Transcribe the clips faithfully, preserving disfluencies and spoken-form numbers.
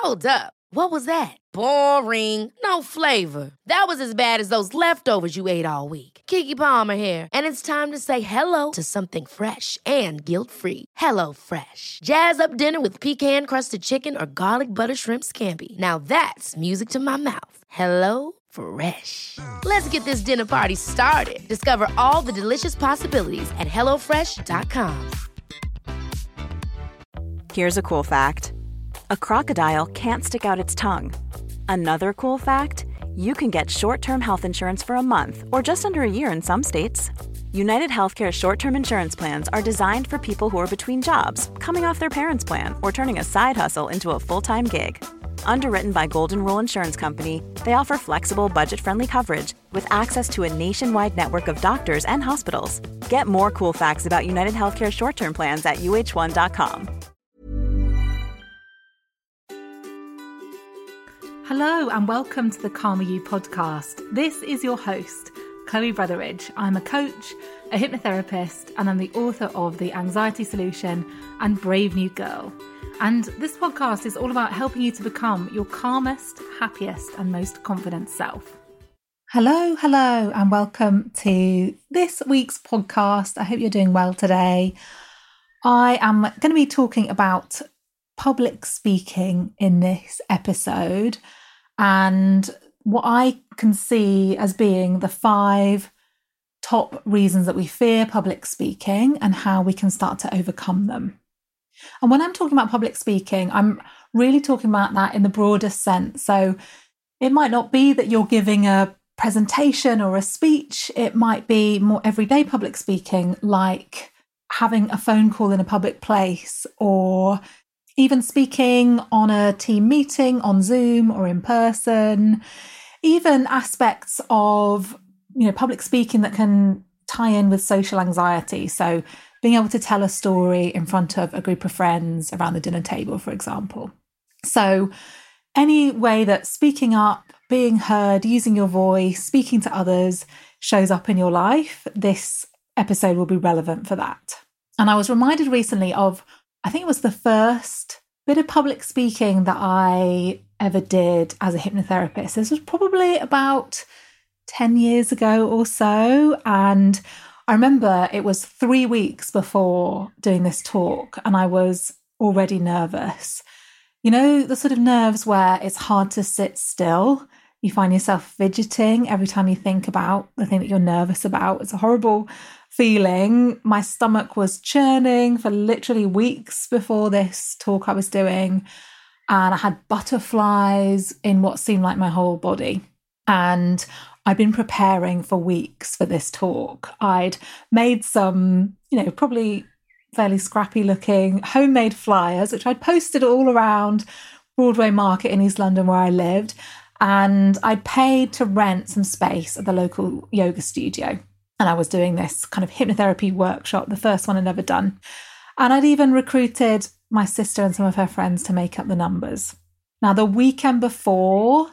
Hold up. What was that? Boring. No flavor. That was as bad as those leftovers you ate all week. Keke Palmer here, and it's time to say hello to something fresh and guilt-free. Hello Fresh. Jazz up dinner with pecan-crusted chicken or garlic butter shrimp scampi. Now that's music to my mouth. Hello Fresh. Let's get this dinner party started. Discover all the delicious possibilities at hello fresh dot com. Here's a cool fact. A crocodile can't stick out its tongue. Another cool fact, you can get short-term health insurance for a month or just under a year in some states. United Healthcare short-term insurance plans are designed for people who are between jobs, coming off their parents' plan, or turning a side hustle into a full-time gig. Underwritten by Golden Rule Insurance Company, they offer flexible, budget-friendly coverage with access to a nationwide network of doctors and hospitals. Get more cool facts about United Healthcare short-term plans at U H one dot com. Hello and welcome to the Calmer You podcast. This is your host, Chloe Brotheridge. I'm a coach, a hypnotherapist, and I'm the author of The Anxiety Solution and Brave New Girl. And this podcast is all about helping you to become your calmest, happiest, and most confident self. Hello, hello, and welcome to this week's podcast. I hope you're doing well today. I am going to be talking about public speaking in this episode and what I can see as being the five top reasons that we fear public speaking and how we can start to overcome them. And when I'm talking about public speaking, I'm really talking about that in the broadest sense. So it might not be that you're giving a presentation or a speech. It might be more everyday public speaking, like having a phone call in a public place, or even speaking on a team meeting on Zoom or in person, even aspects of, you know, public speaking that can tie in with social anxiety. So being able to tell a story in front of a group of friends around the dinner table, for example. So any way that speaking up, being heard, using your voice, speaking to others shows up in your life, this episode will be relevant for that. And I was reminded recently of, I think it was the first bit of public speaking that I ever did as a hypnotherapist. This was probably about ten years ago or so. And I remember it was three weeks before doing this talk and I was already nervous. You know, the sort of nerves where it's hard to sit still. You find yourself fidgeting every time you think about the thing that you're nervous about. It's a horrible feeling. My stomach was churning for literally weeks before this talk I was doing. And I had butterflies in what seemed like my whole body. And I'd been preparing for weeks for this talk. I'd made some, you know, probably fairly scrappy looking homemade flyers, which I'd posted all around Broadway Market in East London where I lived. And I'd paid to rent some space at the local yoga studio. And I was doing this kind of hypnotherapy workshop, the first one I'd ever done. And I'd even recruited my sister and some of her friends to make up the numbers. Now, the weekend before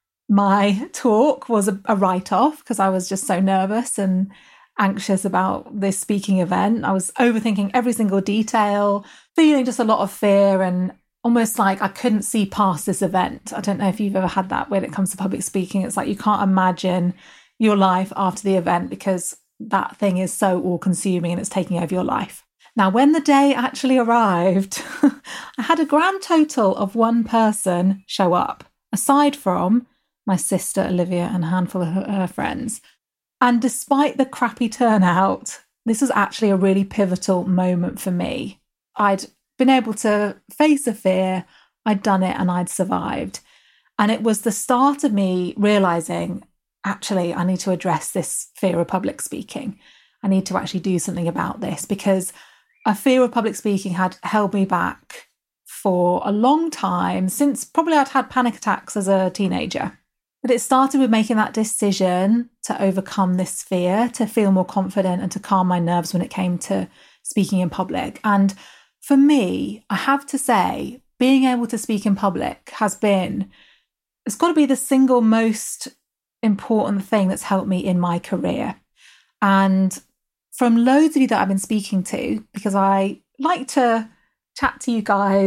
my talk was a, a write-off because I was just so nervous and anxious about this speaking event. I was overthinking every single detail, feeling just a lot of fear and almost like I couldn't see past this event. I don't know if you've ever had that when it comes to public speaking. It's like you can't imagine your life after the event because that thing is so all-consuming and it's taking over your life. Now, when the day actually arrived, I had a grand total of one person show up, aside from my sister Olivia and a handful of her, her friends. And despite the crappy turnout, this was actually a really pivotal moment for me. I'd been able to face a fear, I'd done it and I'd survived. And it was the start of me realising, actually, I need to address this fear of public speaking. I need to actually do something about this because a fear of public speaking had held me back for a long time, since probably I'd had panic attacks as a teenager. But it started with making that decision to overcome this fear, to feel more confident and to calm my nerves when it came to speaking in public. And for me, I have to say, being able to speak in public has been, it's got to be the single most important thing that's helped me in my career. And from loads of you that I've been speaking to, because I like to chat to you guys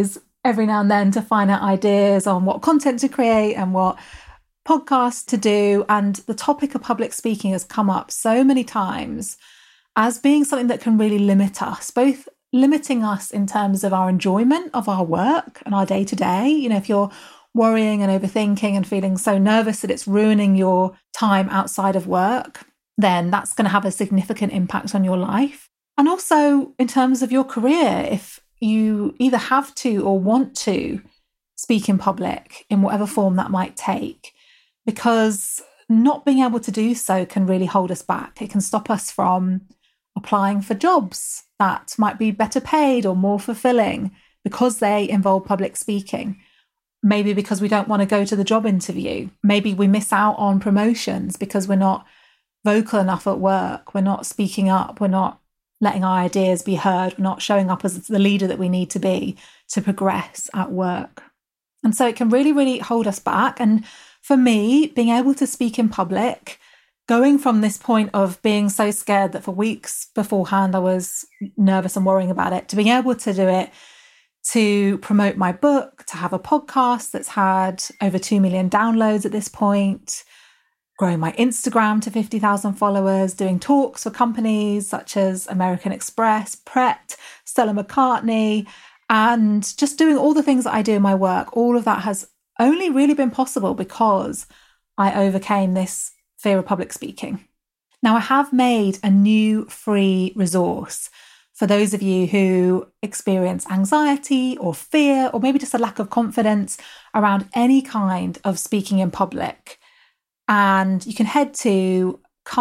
every now and then to find out ideas on what content to create and what podcasts to do. And the topic of public speaking has come up so many times as being something that can really limit us, both limiting us in terms of our enjoyment of our work and our day-to-day. You know, if you're worrying and overthinking and feeling so nervous that it's ruining your time outside of work, then that's going to have a significant impact on your life. And also in terms of your career, if you either have to or want to speak in public in whatever form that might take, because not being able to do so can really hold us back. It can stop us from applying for jobs that might be better paid or more fulfilling because they involve public speaking. Maybe because we don't want to go to the job interview. Maybe we miss out on promotions because we're not vocal enough at work. We're not speaking up. We're not letting our ideas be heard. We're not showing up as the leader that we need to be to progress at work. And so it can really, really hold us back. And for me, being able to speak in public, going from this point of being so scared that for weeks beforehand I was nervous and worrying about it, to being able to do it, to promote my book, to have a podcast that's had over two million downloads at this point, growing my Instagram to fifty thousand followers, doing talks for companies such as American Express, Pret, Stella McCartney, and just doing all the things that I do in my work. All of that has only really been possible because I overcame this fear of public speaking. Now, I have made a new free resource for those of you who experience anxiety or fear, or maybe just a lack of confidence around any kind of speaking in public. And you can head to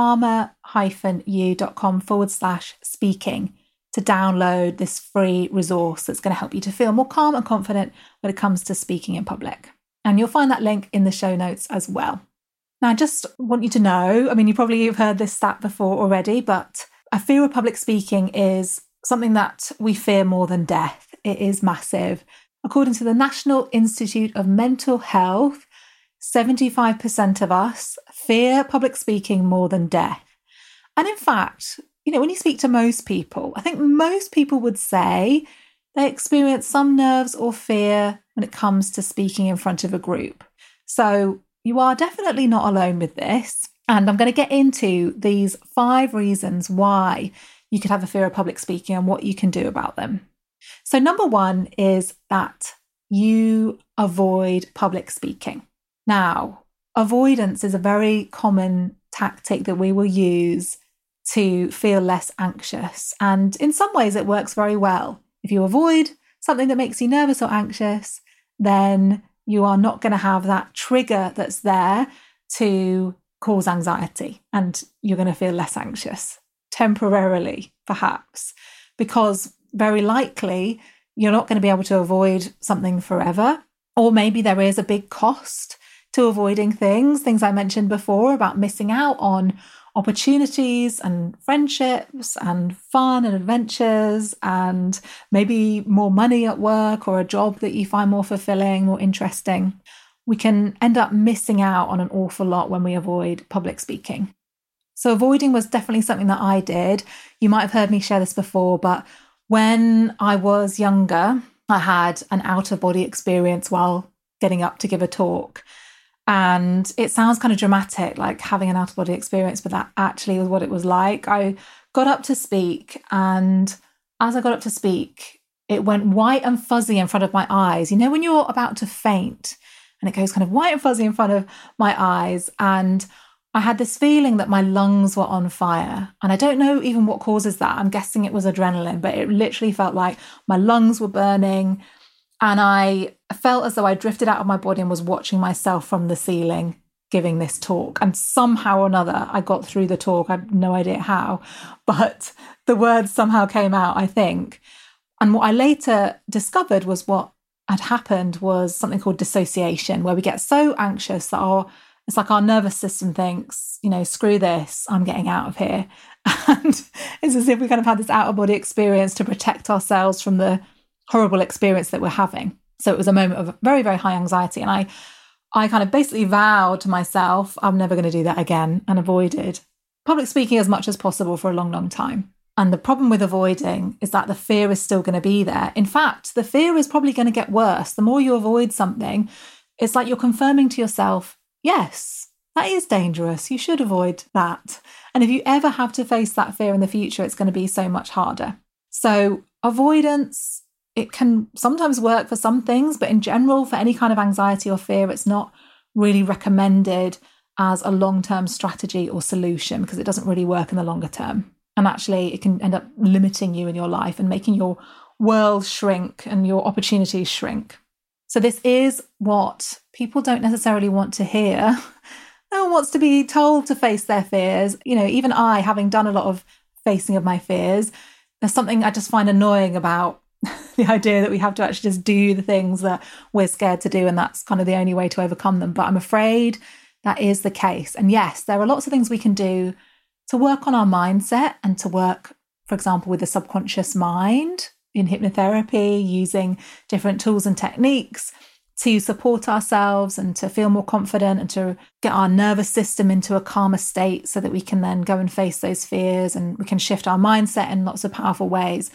calmer-u.com forward slash speaking to download this free resource that's going to help you to feel more calm and confident when it comes to speaking in public. And you'll find that link in the show notes as well. Now, I just want you to know, I mean, you probably have heard this stat before already, but a fear of public speaking is something that we fear more than death. It is massive. According to the National Institute of Mental Health, seventy-five percent of us fear public speaking more than death. And in fact, you know, when you speak to most people, I think most people would say they experience some nerves or fear when it comes to speaking in front of a group. So you are definitely not alone with this. And I'm going to get into these five reasons why you could have a fear of public speaking and what you can do about them. So number one is that you avoid public speaking. Now, avoidance is a very common tactic that we will use to feel less anxious. And in some ways, it works very well. If you avoid something that makes you nervous or anxious, then you are not going to have that trigger that's there to cause anxiety, and you're going to feel less anxious temporarily, perhaps, because very likely you're not going to be able to avoid something forever. Or maybe there is a big cost to avoiding things, things I mentioned before about missing out on opportunities and friendships and fun and adventures and maybe more money at work or a job that you find more fulfilling, more interesting. We can end up missing out on an awful lot when we avoid public speaking. So avoiding was definitely something that I did. You might have heard me share this before, but when I was younger, I had an out-of-body experience while getting up to give a talk. And it sounds kind of dramatic, like having an out-of-body experience, but that actually was what it was like. I got up to speak, and as I got up to speak, it went white and fuzzy in front of my eyes. You know, when you're about to faint and it goes kind of white and fuzzy in front of my eyes, and I had this feeling that my lungs were on fire. And I don't know even what causes that. I'm guessing it was adrenaline, but it literally felt like my lungs were burning. And I felt as though I drifted out of my body and was watching myself from the ceiling giving this talk. And somehow or another, I got through the talk. I have no idea how, but the words somehow came out, I think. And what I later discovered was what had happened was something called dissociation, where we get so anxious that our, it's like our nervous system thinks, you know, screw this, I'm getting out of here. And it's as if we kind of had this out-of-body experience to protect ourselves from the horrible experience that we're having. So it was a moment of very, very high anxiety. And I, I kind of basically vowed to myself, I'm never going to do that again, and avoided public speaking as much as possible for a long, long time. And the problem with avoiding is that the fear is still going to be there. In fact, the fear is probably going to get worse. The more you avoid something, it's like you're confirming to yourself, yes, that is dangerous. You should avoid that. And if you ever have to face that fear in the future, it's going to be so much harder. So avoidance, it can sometimes work for some things, but in general, for any kind of anxiety or fear, it's not really recommended as a long-term strategy or solution because it doesn't really work in the longer term. And actually, it can end up limiting you in your life and making your world shrink and your opportunities shrink. So this is what people don't necessarily want to hear. No one wants to be told to face their fears. You know, even I, having done a lot of facing of my fears, there's something I just find annoying about the idea that we have to actually just do the things that we're scared to do. And that's kind of the only way to overcome them. But I'm afraid that is the case. And yes, there are lots of things we can do to work on our mindset and to work, for example, with the subconscious mind in hypnotherapy, using different tools and techniques to support ourselves and to feel more confident and to get our nervous system into a calmer state so that we can then go and face those fears and we can shift our mindset in lots of powerful ways.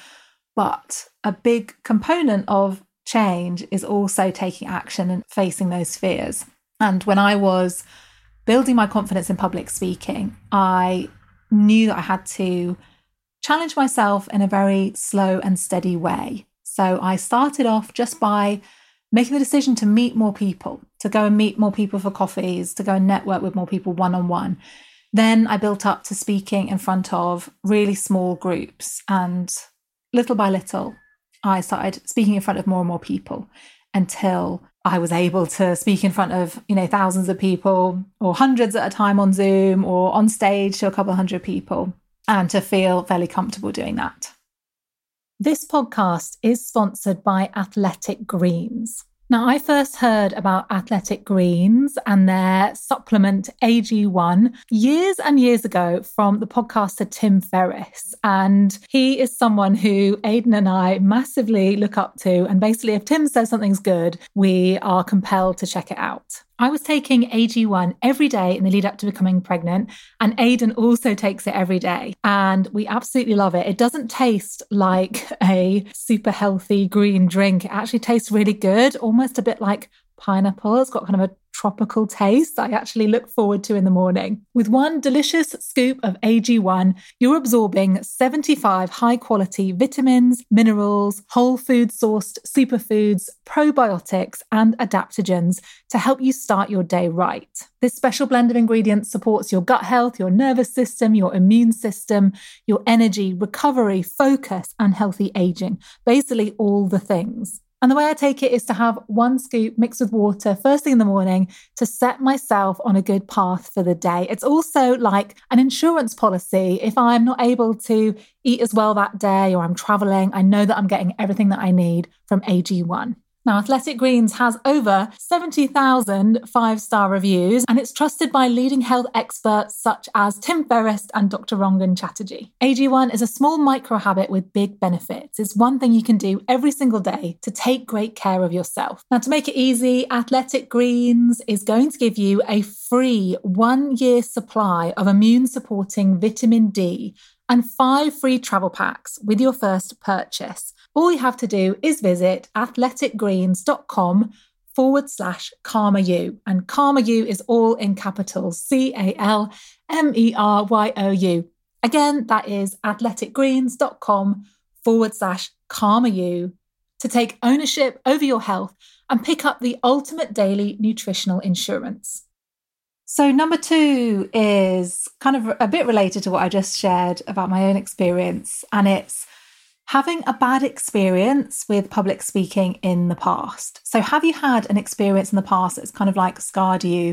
But a big component of change is also taking action and facing those fears. And when I was building my confidence in public speaking, I knew that I had to challenge myself in a very slow and steady way. So I started off just by making the decision to meet more people, to go and meet more people for coffees, to go and network with more people one-on-one. Then I built up to speaking in front of really small groups. And little by little, I started speaking in front of more and more people until I was able to speak in front of, you know, thousands of people or hundreds at a time on Zoom or on stage to a couple of hundred people, and to feel fairly comfortable doing that. This podcast is sponsored by Athletic Greens. Now, I first heard about Athletic Greens and their supplement A G one years and years ago from the podcaster Tim Ferriss. And he is someone who Aidan and I massively look up to. And basically, if Tim says something's good, we are compelled to check it out. I was taking A G one every day in the lead up to becoming pregnant, and Aidan also takes it every day. And we absolutely love it. It doesn't taste like a super healthy green drink. It actually tastes really good, almost a bit like pineapple. It's got kind of a tropical taste that I actually look forward to in the morning. With one delicious scoop of A G one, you're absorbing seventy-five high-quality vitamins, minerals, whole food-sourced superfoods, probiotics, and adaptogens to help you start your day right. This special blend of ingredients supports your gut health, your nervous system, your immune system, your energy, recovery, focus, and healthy aging. Basically, all the things. And the way I take it is to have one scoop mixed with water first thing in the morning to set myself on a good path for the day. It's also like an insurance policy. If I'm not able to eat as well that day or I'm traveling, I know that I'm getting everything that I need from A G one. Now, Athletic Greens has over seventy thousand five-star reviews, and it's trusted by leading health experts such as Tim Ferriss and Doctor Rangan Chatterjee. A G one is a small micro-habit with big benefits. It's one thing you can do every single day to take great care of yourself. Now, to make it easy, Athletic Greens is going to give you a free one-year supply of immune-supporting vitamin D and five free travel packs with your first purchase. All you have to do is visit athleticgreens.com forward slash Calmer You. And Calmer You is all in capitals, C A L M E R Y O U. Again, that is athleticgreens.com forward slash Calmer You to take ownership over your health and pick up the ultimate daily nutritional insurance. So number two is kind of a bit related to what I just shared about my own experience, and it's having a bad experience with public speaking in the past. So have you had an experience in the past that's kind of like scarred you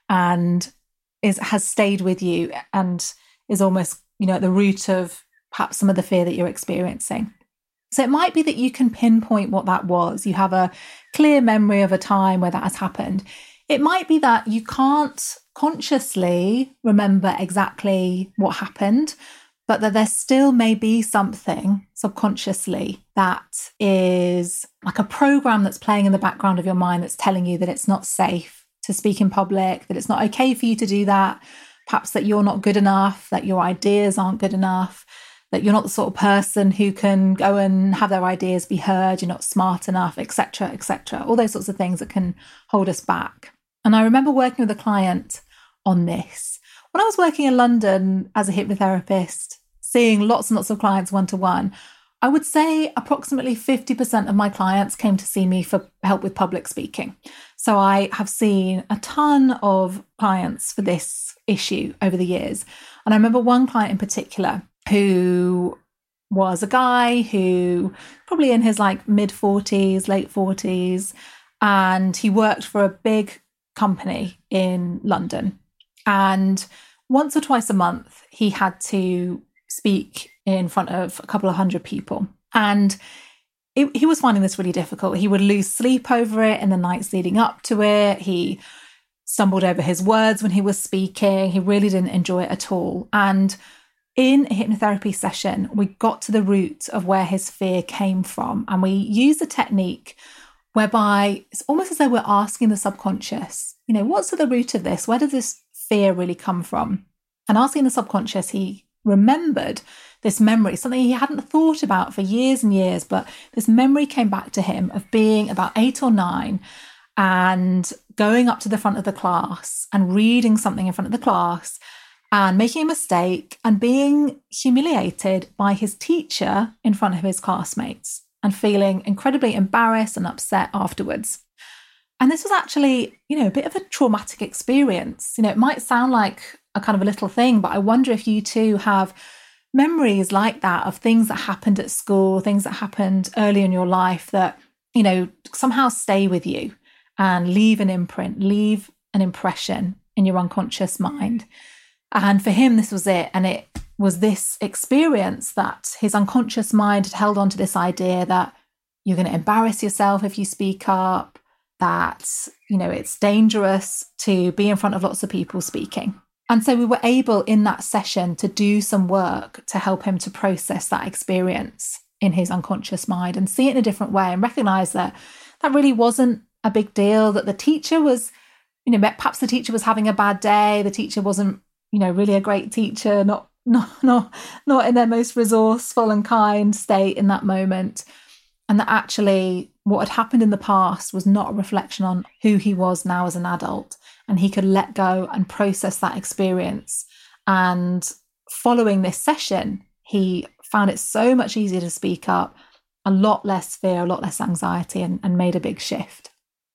and is has stayed with you and is almost, you know, at the root of perhaps some of the fear that you're experiencing? So it might be that you can pinpoint what that was. You have a clear memory of a time where that has happened. It might be that you can't consciously remember exactly what happened, but that there still may be something subconsciously that is like a program that's playing in the background of your mind that's telling you that it's not safe to speak in public, that it's not okay for you to do that, perhaps that you're not good enough, that your ideas aren't good enough, that you're not the sort of person who can go and have their ideas be heard, you're not smart enough, et cetera, et cetera. All those sorts of things that can hold us back. And I remember working with a client on this. When I was working in London as a hypnotherapist, seeing lots and lots of clients one-to-one, I would say approximately fifty percent of my clients came to see me for help with public speaking. So I have seen a ton of clients for this issue over the years. And I remember one client in particular who was a guy who probably in his like mid forties, late forties, and he worked for a big company in London. And once or twice a month, he had to speak in front of a couple of hundred people. And it, he was finding this really difficult. He would lose sleep over it in the nights leading up to it. He stumbled over his words when he was speaking. He really didn't enjoy it at all. And in a hypnotherapy session, we got to the root of where his fear came from. And we used a technique whereby it's almost as though we're asking the subconscious, you know, what's at the root of this? Where does this fear really come from? And asking the subconscious, he remembered this memory, something he hadn't thought about for years and years, but this memory came back to him of being about eight or nine and going up to the front of the class and reading something in front of the class and making a mistake and being humiliated by his teacher in front of his classmates and feeling incredibly embarrassed and upset afterwards. And this was actually, you know, a bit of a traumatic experience. You know, it might sound like a kind of a little thing, but I wonder if you too have memories like that of things that happened at school, things that happened early in your life that, you know, somehow stay with you and leave an imprint, leave an impression in your unconscious mind. And for him, this was it. And it was this experience that his unconscious mind had held on to this idea that you're going to embarrass yourself if you speak up, that, you know, it's dangerous to be in front of lots of people speaking. And so we were able in that session to do some work to help him to process that experience in his unconscious mind and see it in a different way and recognize that that really wasn't a big deal, that the teacher was, you know, perhaps the teacher was having a bad day. The teacher wasn't, you know, really a great teacher, not, not, not, not in their most resourceful and kind state in that moment. And that actually what had happened in the past was not a reflection on who he was now as an adult. And he could let go and process that experience. And following this session, he found it so much easier to speak up, a lot less fear, a lot less anxiety, and, and made a big shift.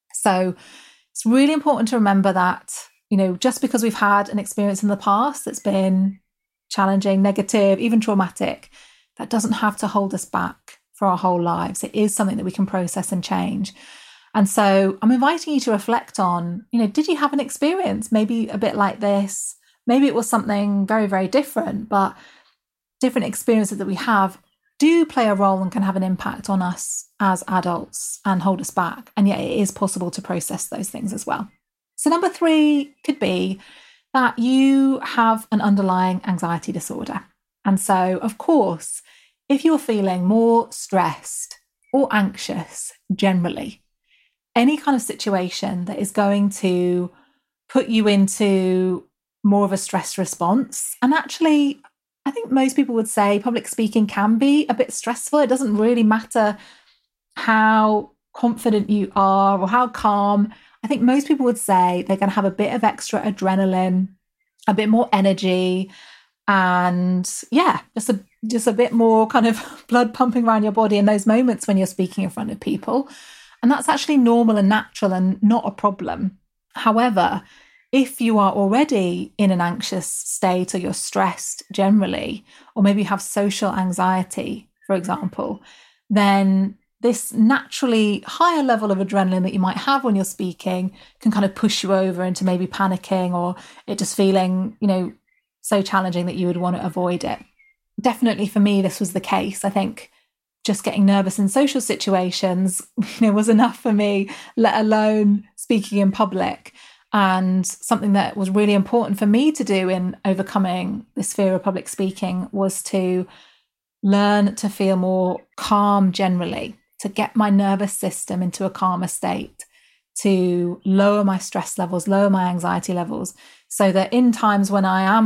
So it's really important to remember that, you know, just because we've had an experience in the past that's been challenging, negative, even traumatic, that doesn't have to hold us back for our whole lives. It is something that we can process and change. And so I'm inviting you to reflect on, you know, did you have an experience maybe a bit like this? Maybe it was something very, very different, but different experiences that we have do play a role and can have an impact on us as adults and hold us back. And yet it is possible to process those things as well. So number three could be that you have an underlying anxiety disorder. And so, of course, if you're feeling more stressed or anxious generally, any kind of situation that is going to put you into more of a stress response. And actually, I think most people would say public speaking can be a bit stressful. It doesn't really matter how confident you are or how calm. I think most people would say they're going to have a bit of extra adrenaline, a bit more energy, and yeah, just a just a bit more kind of blood pumping around your body in those moments when you're speaking in front of people. And that's actually normal and natural and not a problem. However, if you are already in an anxious state or you're stressed generally, or maybe you have social anxiety, for example, then this naturally higher level of adrenaline that you might have when you're speaking can kind of push you over into maybe panicking or it just feeling, you know, so challenging that you would want to avoid it. Definitely for me, this was the case. I think just getting nervous in social situations, you know, was enough for me, let alone speaking in public. And something that was really important for me to do in overcoming this fear of public speaking was to learn to feel more calm generally, to get my nervous system into a calmer state, to lower my stress levels, lower my anxiety levels, so that in times when I am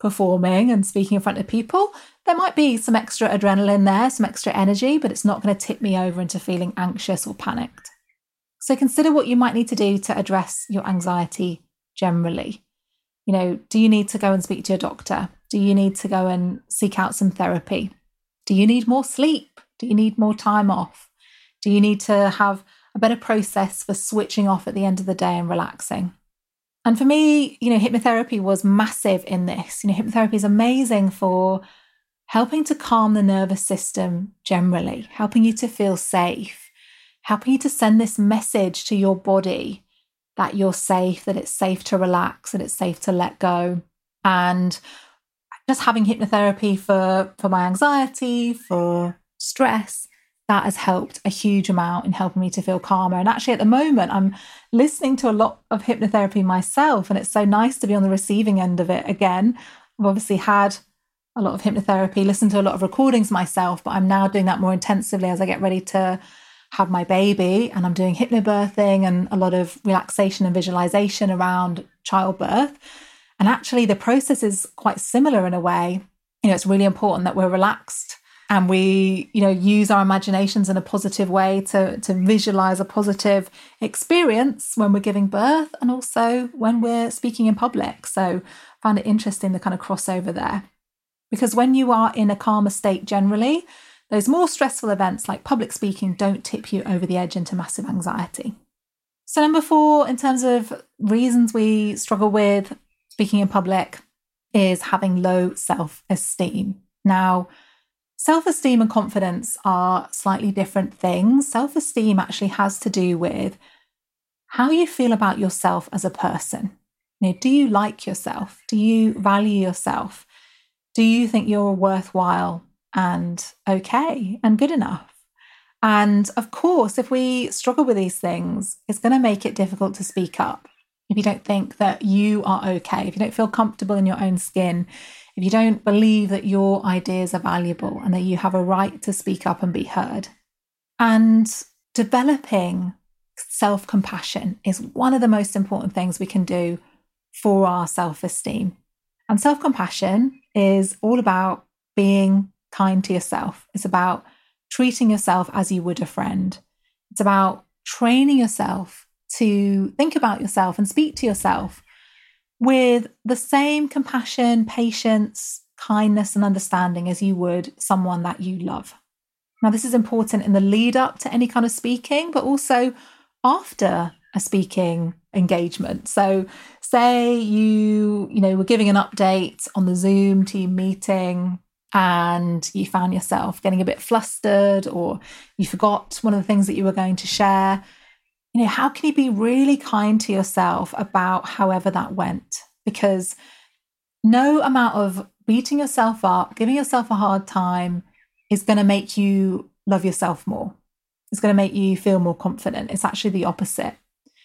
performing and speaking in front of people, there might be some extra adrenaline there, some extra energy, but it's not going to tip me over into feeling anxious or panicked. So consider what you might need to do to address your anxiety generally. You know, do you need to go and speak to your doctor? Do you need to go and seek out some therapy? Do you need more sleep? Do you need more time off? Do you need to have a better process for switching off at the end of the day and relaxing? And for me, you know, hypnotherapy was massive in this. You know, hypnotherapy is amazing for helping to calm the nervous system generally, helping you to feel safe, helping you to send this message to your body that you're safe, that it's safe to relax, that it's safe to let go. And just having hypnotherapy for, for my anxiety, for stress, that has helped a huge amount in helping me to feel calmer. And actually at the moment, I'm listening to a lot of hypnotherapy myself, and it's so nice to be on the receiving end of it again. I've obviously had a lot of hypnotherapy, listened to a lot of recordings myself, but I'm now doing that more intensively as I get ready to have my baby, and I'm doing hypnobirthing and a lot of relaxation and visualization around childbirth. And actually the process is quite similar in a way. You know, it's really important that we're relaxed and we, you know, use our imaginations in a positive way to, to visualize a positive experience when we're giving birth and also when we're speaking in public. So I found it interesting, the kind of crossover there. Because when you are in a calmer state generally, those more stressful events like public speaking don't tip you over the edge into massive anxiety. So number four, in terms of reasons we struggle with speaking in public, is having low self-esteem. Now, self-esteem and confidence are slightly different things. Self-esteem actually has to do with how you feel about yourself as a person. You know, do you like yourself? Do you value yourself? Do you think you're worthwhile and okay and good enough? And of course, if we struggle with these things, it's going to make it difficult to speak up. If you don't think that you are okay, if you don't feel comfortable in your own skin, if you don't believe that your ideas are valuable and that you have a right to speak up and be heard. And developing self-compassion is one of the most important things we can do for our self-esteem. And self-compassion is all about being kind to yourself. It's about treating yourself as you would a friend. It's about training yourself to think about yourself and speak to yourself with the same compassion, patience, kindness, and understanding as you would someone that you love. Now, this is important in the lead up to any kind of speaking, but also after a speaking engagement. So say you, you know, were giving an update on the Zoom team meeting and you found yourself getting a bit flustered, or you forgot one of the things that you were going to share. You know, how can you be really kind to yourself about however that went? Because no amount of beating yourself up, giving yourself a hard time is going to make you love yourself more. It's going to make you feel more confident. It's actually the opposite.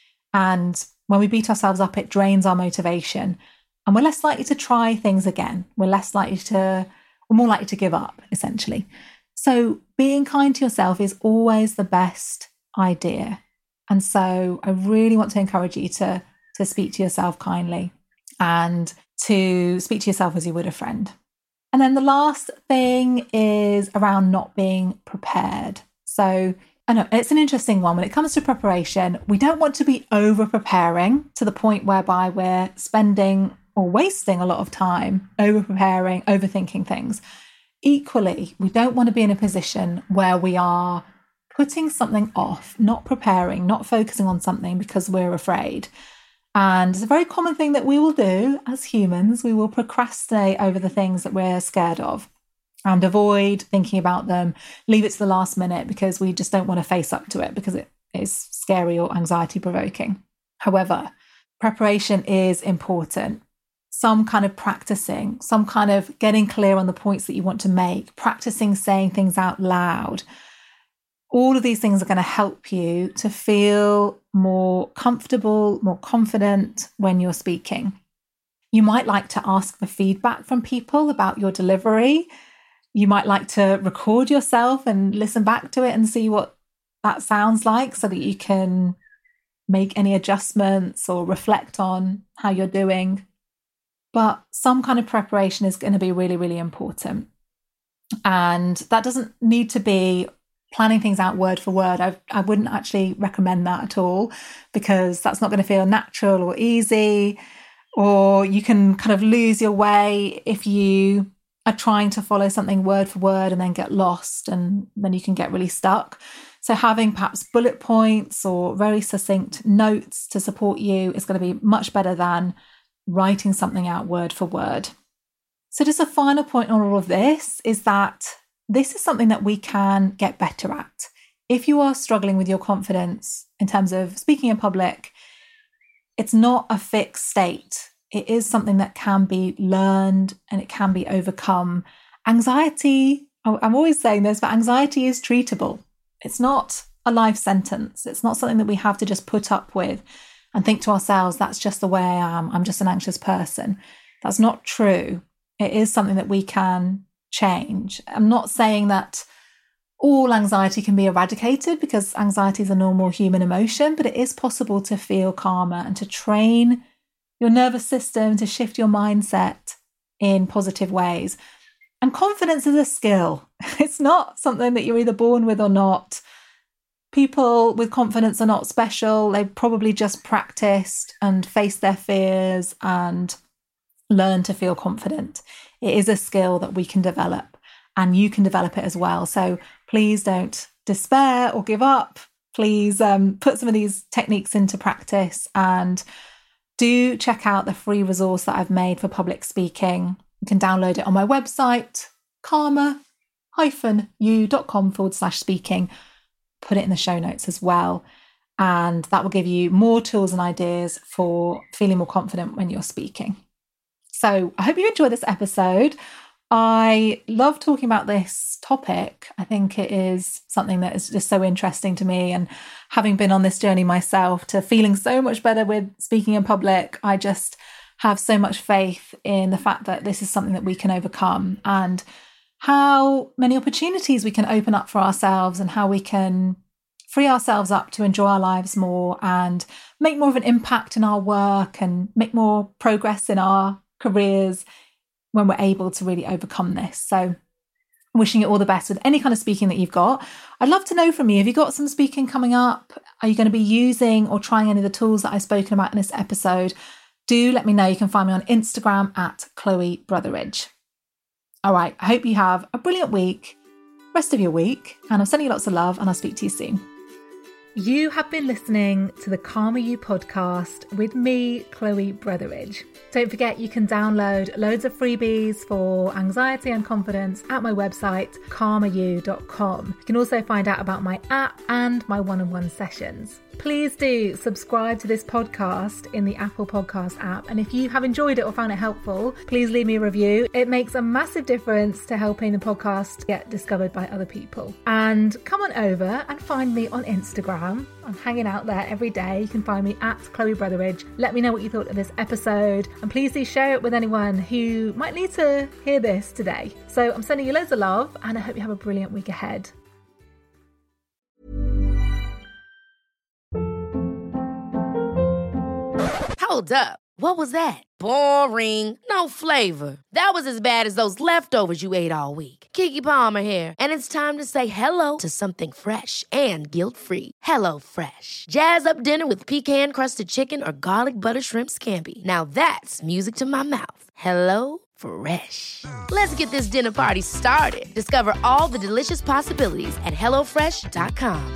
And when we beat ourselves up, it drains our motivation and we're less likely to try things again. We're less likely to, we're more likely to give up, essentially. So being kind to yourself is always the best idea. And so I really want to encourage you to, to speak to yourself kindly and to speak to yourself as you would a friend. And then the last thing is around not being prepared. So I know it's an interesting one. When it comes to preparation, we don't want to be over preparing to the point whereby we're spending or wasting a lot of time over preparing, overthinking things. Equally, we don't want to be in a position where we are putting something off, not preparing, not focusing on something because we're afraid. And it's a very common thing that we will do as humans. We will procrastinate over the things that we're scared of and avoid thinking about them, leave it to the last minute because we just don't want to face up to it because it is scary or anxiety provoking. However, preparation is important. Some kind of practicing, some kind of getting clear on the points that you want to make, practicing saying things out loud. All of these things are going to help you to feel more comfortable, more confident when you're speaking. You might like to ask for feedback from people about your delivery. You might like to record yourself and listen back to it and see what that sounds like so that you can make any adjustments or reflect on how you're doing. but some kind of preparation is going to be really, really important. And that doesn't need to be planning things out word for word. I, I wouldn't actually recommend that at all, because that's not going to feel natural or easy, or you can kind of lose your way if you are trying to follow something word for word and then get lost, and then you can get really stuck. So having perhaps bullet points or very succinct notes to support you is going to be much better than writing something out word for word. So just a final point on all of this is that this is something that we can get better at. If you are struggling with your confidence in terms of speaking in public, it's not a fixed state. It is something that can be learned and it can be overcome. Anxiety, I'm always saying this, but anxiety is treatable. It's not a life sentence. It's not something that we have to just put up with and think to ourselves, that's just the way I am. I'm just an anxious person. That's not true. It is something that we can change. I'm not saying that all anxiety can be eradicated, because anxiety is a normal human emotion, but it is possible to feel calmer and to train your nervous system to shift your mindset in positive ways. And confidence is a skill. It's not something that you're either born with or not. People with confidence are not special. They've probably just practiced and faced their fears and learned to feel confident. It is a skill that we can develop, and you can develop it as well. So please don't despair or give up. Please um, put some of these techniques into practice, and do check out the free resource that I've made for public speaking. You can download it on my website, karma-u.com forward slash speaking. Put it in the show notes as well. And that will give you more tools and ideas for feeling more confident when you're speaking. So I hope you enjoyed this episode. I love talking about this topic. I think it is something that is just so interesting to me. And having been on this journey myself to feeling so much better with speaking in public, I just have so much faith in the fact that this is something that we can overcome, and how many opportunities we can open up for ourselves, and how we can free ourselves up to enjoy our lives more and make more of an impact in our work and make more progress in our careers when we're able to really overcome this. So wishing you all the best with any kind of speaking that you've got. I'd love to know from you, have you got some speaking coming up? Are you going to be using or trying any of the tools that I've spoken about in this episode? Do let me know. You can find me on Instagram at Chloe Brotheridge. All right, I hope you have a brilliant week, rest of your week, and I'm sending you lots of love, and I'll speak to you soon. You have been listening to the Karma U podcast with me, Chloe Brotheridge. Don't forget, you can download loads of freebies for anxiety and confidence at my website, karma u dot com. You can also find out about my app and my one-on-one sessions. Please do subscribe to this podcast in the Apple Podcast app. And if you have enjoyed it or found it helpful, please leave me a review. It makes a massive difference to helping the podcast get discovered by other people. And come on over and find me on Instagram. I'm hanging out there every day. You can find me at Chloe Brotheridge. Let me know what you thought of this episode. And please do share it with anyone who might need to hear this today. So I'm sending you loads of love, and I hope you have a brilliant week ahead. Hold up. What was that? Boring. No flavor. That was as bad as those leftovers you ate all week. Keke Palmer here. And it's time to say hello to something fresh and guilt-free. Hello Fresh. Jazz up dinner with pecan-crusted chicken or garlic butter shrimp scampi. Now that's music to my mouth. Hello Fresh. Let's get this dinner party started. Discover all the delicious possibilities at hello fresh dot com.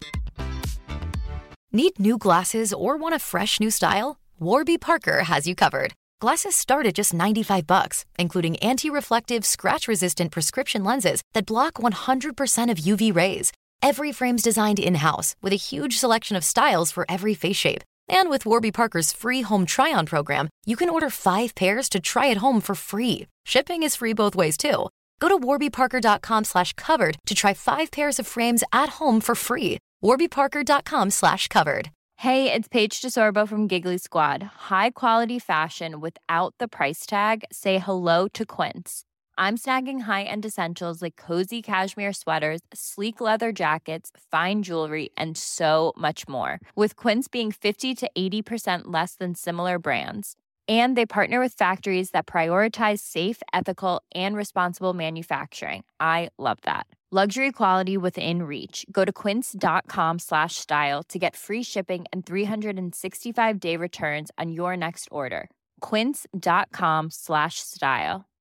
Need new glasses or want a fresh new style? Warby Parker has you covered. Glasses start at just ninety-five bucks, including anti-reflective, scratch-resistant prescription lenses that block one hundred percent of U V rays. Every frame's designed in-house with a huge selection of styles for every face shape. And with Warby Parker's free home try-on program, you can order five pairs to try at home for free. Shipping is free both ways, too. Go to warbyparker.com slash covered to try five pairs of frames at home for free. warbyparker.com slash covered. Hey, it's Paige DeSorbo from Giggly Squad. High quality fashion without the price tag. Say hello to Quince. I'm snagging high-end essentials like cozy cashmere sweaters, sleek leather jackets, fine jewelry, and so much more. With Quince being fifty to eighty percent less than similar brands. And they partner with factories that prioritize safe, ethical, and responsible manufacturing. I love that. Luxury quality within reach. Go to quince.com slash style to get free shipping and three sixty-five day returns on your next order. Quince.com slash style.